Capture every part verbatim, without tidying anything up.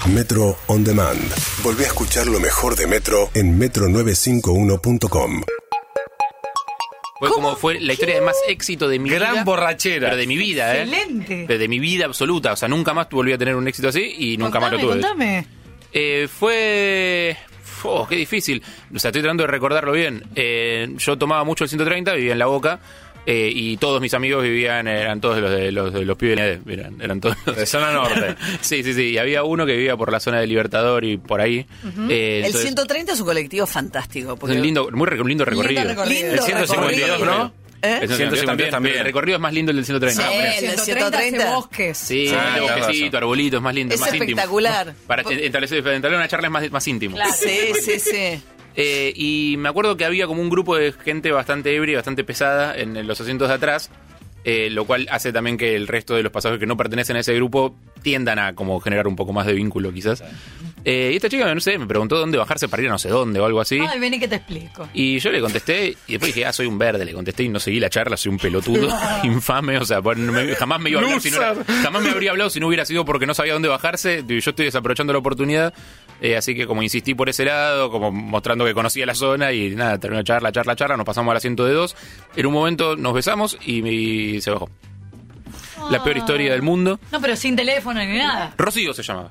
Metro On Demand. Volví a escuchar lo mejor de Metro en metro novecientos cincuenta y uno punto com. Fue como fue la historia de más éxito de mi Gran vida. Gran borrachera. Pero de mi vida, ¿eh? Excelente. De, de mi vida absoluta. O sea, nunca más volví a tener un éxito así y nunca contame, más lo tuve. Contame. Eh, fue... Oh, qué difícil. O sea, estoy tratando de recordarlo bien. Eh, yo tomaba mucho el ciento treinta, vivía en La Boca. Eh, y todos mis amigos vivían, eran todos los de los, de los pibes, eran, eran todos los de zona norte. Sí, sí, sí. Y había uno que vivía por la zona de Libertador y por ahí. Uh-huh. eh, el entonces, ciento treinta es un colectivo fantástico. Porque... Es un lindo, muy un lindo recorrido. Lindo recorrido. El ciento cincuenta y dos, ¿no? ¿Eh? El ciento cincuenta y dos también. El recorrido es más lindo el del ciento treinta. Sí, ah, el del ciento treinta. Bosques. Sí, ah, bosquecito, arbolitos, más lindo, es más espectacular. íntimo. Para establecer una charla es más, más íntimo. Claro. Sí, sí, sí. Eh, y me acuerdo que había como un grupo de gente bastante ebria y bastante pesada en los asientos de atrás, eh, lo cual hace también que el resto de los pasajeros que no pertenecen a ese grupo tiendan a como generar un poco más de vínculo quizás. Eh, y esta chica, no sé, me preguntó dónde bajarse para ir a no sé dónde o algo así. Ay, vení que te explico. Y yo le contesté y después dije, ah, soy un verde, le contesté y no seguí la charla, soy un pelotudo infame, o sea, me, jamás me iba a hablar si no era, jamás me habría hablado si no hubiera sido porque no sabía dónde bajarse. Yo estoy desaprovechando la oportunidad. Eh, así que como insistí por ese lado, como mostrando que conocía la zona y nada, terminó charla, charla, charla, nos pasamos al asiento de dos. En un momento nos besamos y, y se bajó. Ah. La peor historia del mundo. No, pero sin teléfono ni nada. Rocío se llamaba.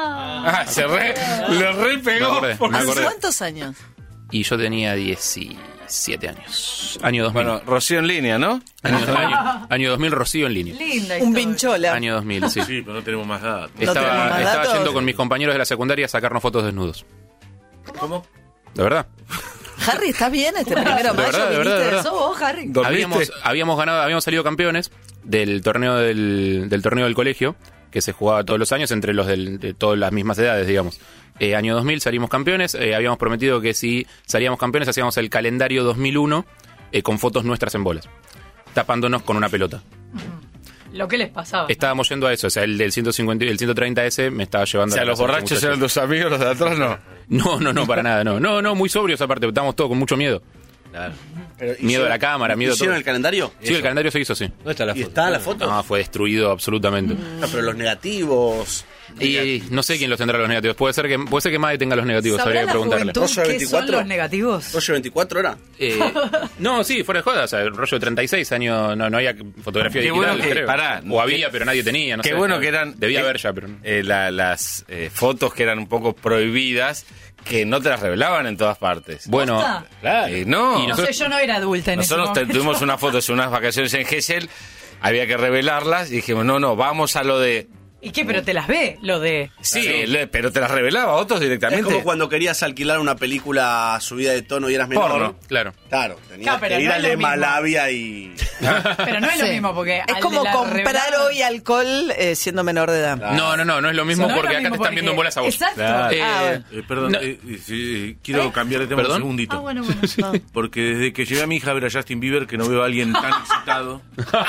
Ah, ah se re, le re pegó. Me acordé, me acordé. ¿Cuántos años? Y yo tenía diecisiete años. Año dos mil. Bueno, Rocío en línea, ¿no? Año, año, año dos mil, Rocío en línea. Linda Un vinchola. Año dos mil, sí. Sí, pero no tenemos más datos. Estaba, ¿No tenemos más estaba datos? yendo con mis compañeros de la secundaria a sacarnos fotos desnudos. ¿Cómo? ¿De verdad? Harry, ¿estás bien este primero de mayo? verdad, de verdad, de verdad. ¿Sos vos, Harry? Habíamos, habíamos ganado, habíamos salido campeones del torneo del, del torneo del colegio, que se jugaba todos los años entre los del, de todas las mismas edades, digamos. Eh, año dos mil salimos campeones, eh, habíamos prometido que si salíamos campeones hacíamos el calendario dos mil uno eh, con fotos nuestras en bolas, tapándonos con una pelota. Lo que les pasaba. Estábamos yendo a eso, o sea, el del ciento cincuenta, el ciento treinta ese me estaba llevando o sea, a la los casa, borrachos muchachos. eran tus amigos, los de atrás no. No, no, no, para nada, no. No, no, muy sobrios aparte, estábamos todos con mucho miedo. Claro. Pero, miedo a la cámara, miedo a todo. ¿Hicieron el calendario? Sí, el calendario se hizo, sí. ¿Dónde está la foto? ¿Y está la foto? No, fue destruido absolutamente. Mm. No, pero los negativos... Y no sé quién los tendrá los negativos. Puede ser que puede ser que Made tenga los negativos, habría que preguntarle. ¿Qué son los negativos? ¿Rollo veinticuatro era? Eh, no, sí, fuera de joda, o sea, el rollo de treinta y seis años no, no había fotografía Qué digital, bueno que, creo. Pará, o había, pero nadie tenía, no Qué sé. bueno que eran... Debía eh, haber ya, pero no. eh, la, las eh, fotos que eran un poco prohibidas, que no te las revelaban en todas partes. Bueno, claro. Eh, no. Y nosotros, no sé, yo no era adulta en nosotros ese momento. tuvimos una foto de unas vacaciones en Gesell, había que revelarlas y dijimos, no, no, vamos a lo de... ¿Y qué? ¿Pero te las ve? Lo de... Sí, le, pero te las revelaba a otros directamente. Es como cuando querías alquilar una película subida de tono y eras menor. Porno, claro. Claro, tenías Claro, pero que ir no a es lo Lema mismo. Labia y... Pero no es lo Sí. mismo porque... Es al como de la comprar revelada- hoy alcohol eh, siendo menor de edad. No, no, no, no es lo mismo No es lo porque acá mismo te están viendo en porque- bolas a vos. Exacto. Claro. Eh, Ah, bueno. Eh, perdón, No. eh, eh, sí, quiero cambiar de tema ¿Perdón? un segundito. Ah, bueno, bueno. No. Porque desde que llevé a mi hija a ver a Justin Bieber, que no veo a alguien tan excitado.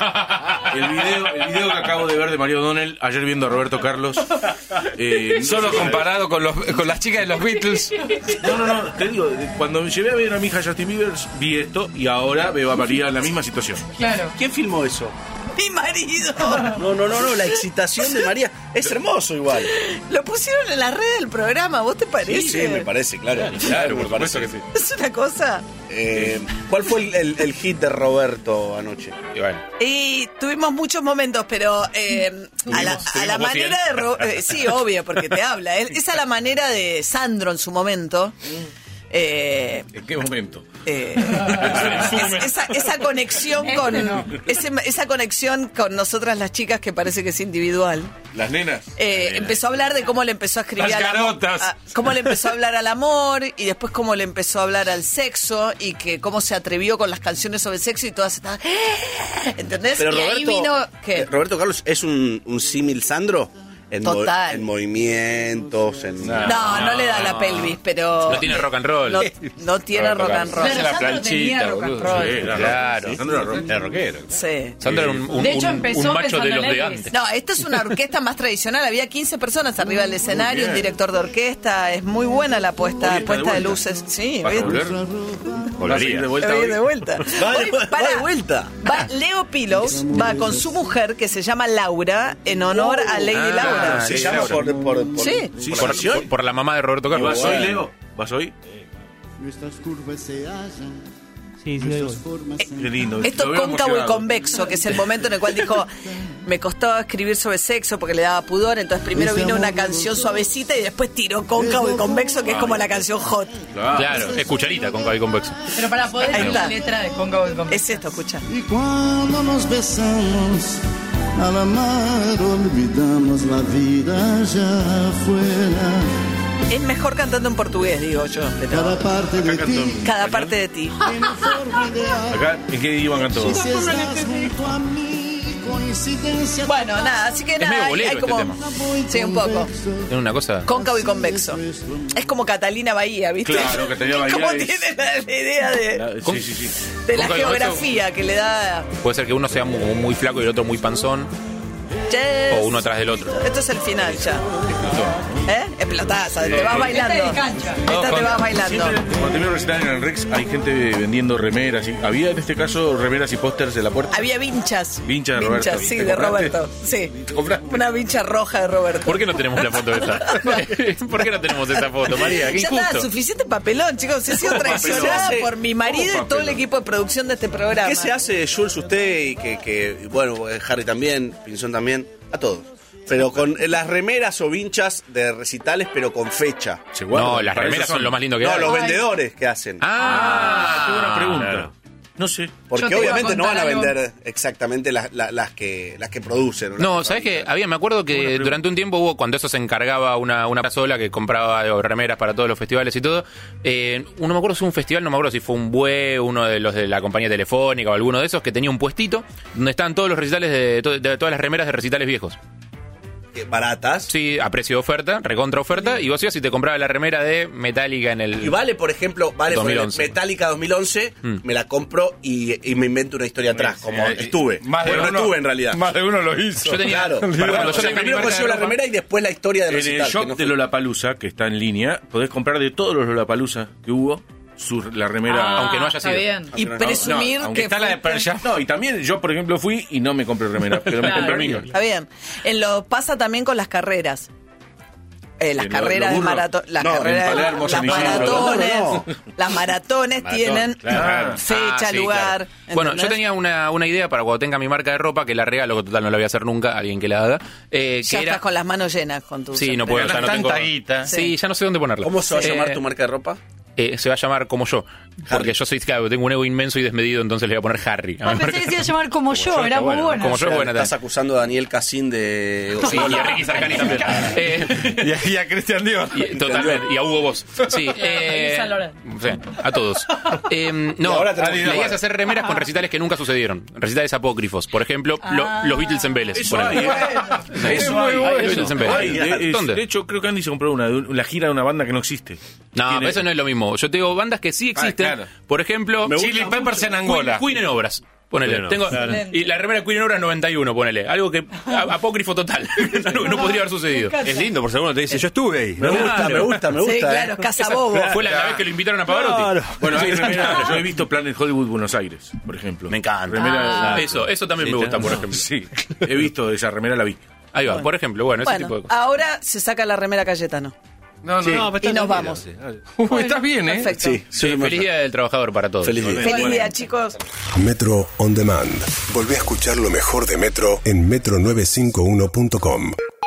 El video, el video que acabo de ver de María O'Donnell, ayer viendo a Roberto Carlos. eh, no Solo sé- comparado con, los, con las chicas de los Beatles. No, no, no, te digo, eh, cuando llevé a ver a mi hija Justin Bieber, vi esto y ahora veo a María en la misma situación. Claro. ¿Quién filmó eso? Mi marido. No, no, no, no, la excitación de María. Es hermoso igual. Lo pusieron en la red del programa, ¿vos te parece? Sí, sí, me parece, claro. Claro, por supuesto que sí. Es una cosa. Eh, ¿Cuál fue el, el- el hit de Roberto anoche? Y bueno, Y tuvimos muchos momentos, pero eh, a la, a la tuvimos vos manera cien. de... Ro- eh, sí, obvio, porque te habla. Es, es a la manera de Sandro en su momento. Eh, ¿En qué momento? eh, es- esa, esa conexión con ese- esa conexión con nosotras las chicas que parece que es individual. ¿Las nenas? Eh, empezó a hablar de cómo le empezó a escribir Las al amor, garotas. a- cómo le empezó a hablar al amor y después cómo le empezó a hablar al sexo y que cómo se atrevió con las canciones sobre sexo y todas estaban ¿entendés? Pero y Roberto, ahí vino eh, ¿qué? Roberto Carlos es un, un símil Sandro en, mo- Total. en movimientos, en... no, no, le da la pelvis, pero no tiene rock and roll. no, no tiene rock and roll. Pero la Sandro planchita, tenía rock and boludo. roll. Sí, era Claro. rock. Sandro era rock. Era rockero. Sí. Sandra era un, un, De hecho, un- empezó un macho de pensando los en de Elvis. antes. No, esta es una orquesta más tradicional. Había quince personas arriba del escenario, un bien. director de orquesta. Es muy buena la puesta, Hoy está puesta de de vuelta. luces. Sí, ¿Vas hoy- a volver? ¿Vas a ir de vuelta Hoy hoy? de vuelta. Va de, Hoy, va pará, de vuelta. Va Leo Pilos, va con su mujer que se llama Laura, en honor a Lady Ah, obra. Se sí, llama sí. por, por, por, Sí. Sí, Por, sí. por- por la mamá de Roberto ¿Y Carlos. vas hoy, Leo? ¿Vas hoy? Sí, sí, ahí voy. Qué lindo. Esto Lo veo cóncavo y emocionado. convexo, que es el momento en el cual dijo, me costó escribir sobre sexo porque le daba pudor, entonces primero vino una canción suavecita y después tiró cóncavo y convexo, que es como la canción hot. Claro, es cucharita con cabello convexo. Pero para poder Ahí leer está. la letra de Cóncavo y Convexo. Es esto, escucha. Y cuando nos besamos, al amar olvidamos la vida allá afuera. Es mejor cantando en portugués, digo yo. pero Cada parte de Acá ti canto. Cada parte de ti. tiene forma ideal. Acá, ¿en qué idioma cantó? Si estás junto a mí, coincidencia. Bueno, nada, así que Es nada, medio hay, bolero hay este como... tema. Sí, un poco. Tiene una cosa. Cóncavo y convexo. Es como Catalina Bahía, ¿viste? Claro, Catalina Bahía Como es- tiene la, la idea de, La- Sí, sí, sí. de la Cóncavo y convexo. geografía que le da... Puede ser que uno sea muy, muy flaco y el otro muy panzón. Yes. O uno atrás del otro. Esto es el final ya. ¿Eh? Explotaza, te vas Esta bailando. es de cancha. Esta te vas bailando. Siempre, cuando te veo recitar en el Rex, hay gente vendiendo remeras. Y había en este caso remeras y pósters de la puerta. Había vinchas. Vincha de Roberto. sí, ¿Te de compraste? Roberto. Sí. ¿Te compraste? Una vincha roja de Roberto. ¿Por qué no tenemos la foto de esa? ¿Por qué no tenemos esa foto, María? Qué Ya está, injusto. suficiente papelón, chicos. He sido traicionada Papelón. por mi marido ¿Cómo y todo el papelón? equipo de producción de este programa. ¿Qué se hace, Jules, usted y que, que bueno, Harry también, Pinzón también, a todos? Pero con las remeras o vinchas de recitales, pero con fecha. Se guardan. No, las Para remeras eso son lo más lindo que No, hay. los Ay. vendedores que hacen. Ah, Qué buena pregunta. claro. No sé. Yo Porque te iba a obviamente no contar van a algo. vender exactamente las, las, las que, las que producen. las No, que ¿sabes qué? fabrican. Había, me acuerdo que pregunta. durante un tiempo hubo, cuando eso se encargaba una, una sola que compraba eh, remeras para todos los festivales y todo, eh, uno me acuerdo si fue un festival, no me acuerdo si fue un Bue, uno de los de la compañía telefónica o alguno de esos, que tenía un puestito donde estaban todos los recitales de, to- de todas las remeras de recitales viejos. Que baratas. Sí, a precio de oferta, recontra oferta, y vos ibas y te comprabas la remera de Metallica en el... Y vale, por ejemplo, vale por dos mil once. Metallica dos mil once, Mm. me la compro y, y me invento una historia atrás, como Eh, estuve. Más de Pero no uno- estuve en realidad. Más de uno lo hizo. Yo tenía... Claro. para Bueno, cuando o yo sea, tenía mi primero marca de consigo la ropa- remera y después la historia del En el recital. shop que no de fue- Lollapalooza, que está en línea, podés comprar de todos los Lollapalooza que hubo, su, la remera. Ah, aunque no haya está sido. bien. Y No, presumir No, aunque que está la de fuiste- Pearl Jam. No, y también yo, por ejemplo, fui y no me compré remera, pero me Claro. compré mío. Está bien. En lo pasa también con las carreras. Eh, las En lo- carreras lo de burro. maratón, las No, en carreras, Palermo, las San Isidro. maratones, No, no, las maratones Maratón, tienen claro. fecha, Ah, sí, lugar. claro. Bueno, ¿entendés? yo tenía una, una idea para cuando tenga mi marca de ropa, que la regalo, que total no la voy a hacer nunca, alguien que la haga. Eh, Ya que era... estás con las manos llenas con tu. Sí, no puedo, ya no tengo... tanta guita. Sí, ya no sé dónde ponerla. ¿Cómo se va a Eh, llamar tu marca de ropa? eh, se va a llamar como yo. Porque yo soy, claro, tengo un ego inmenso y desmedido, entonces le voy a poner Harry. a Ah, mi pensé marca. que se iba a llamar como yo, yo, era está muy bueno. buena. Como yo es buena Estás también. acusando a Daniel Casín de... Sí, y a Ricky Sarkani también. Eh, Y a, y a Cristian Dior. y, totalmente. Y a Hugo Boss. Sí, eh, Y San Lorenzo. sí, a todos. Eh, Y no, ahora tenemos la que idea es jugar. hacer remeras con recitales que nunca sucedieron. Recitales apócrifos. Por ejemplo, lo- Ah. los Beatles en Vélez. Eso ponele. hay, ¿eh? Eso hay. Los Eso Beatles en Vélez. hay. De, es- ¿Dónde? de hecho, creo que Andy se compró una, de la gira de una banda que no existe. No, Tiene- pero eso no es lo mismo. Yo te digo bandas que sí existen. Ah, claro. Por ejemplo, Chili Peppers en Angola. Queen, Queen en obras. Ponele. Bueno, Tengo, claro. Y la remera Queen en obras noventa y uno, ponele. Algo que a- apócrifo total. Algo que no podría haber sucedido. Es lindo, por segundo te dice, yo estuve ahí. Me gusta, me gusta, me gusta. Sí, ¿eh? claro, Casabobo. Fue la, la vez que lo invitaron a Pavarotti. Claro. Bueno, hay remera, yo he visto Planet Hollywood Buenos Aires, por ejemplo. Me encanta. Remera- Ah, eso, eso también me gusta, por ejemplo. Sí, he visto esa remera, la vi. Ahí va, por ejemplo, bueno, ese Bueno, tipo de cosas. ahora se saca la remera Cayetano. No, no, no. Y nos vamos. Uy, estás bien, ¿eh? Perfecto. Sí, Sí, sí, feliz día del trabajador para todos. Feliz día. Feliz día, chicos. Metro On Demand. Volvé a escuchar lo mejor de Metro en metro novecientos cincuenta y uno punto com.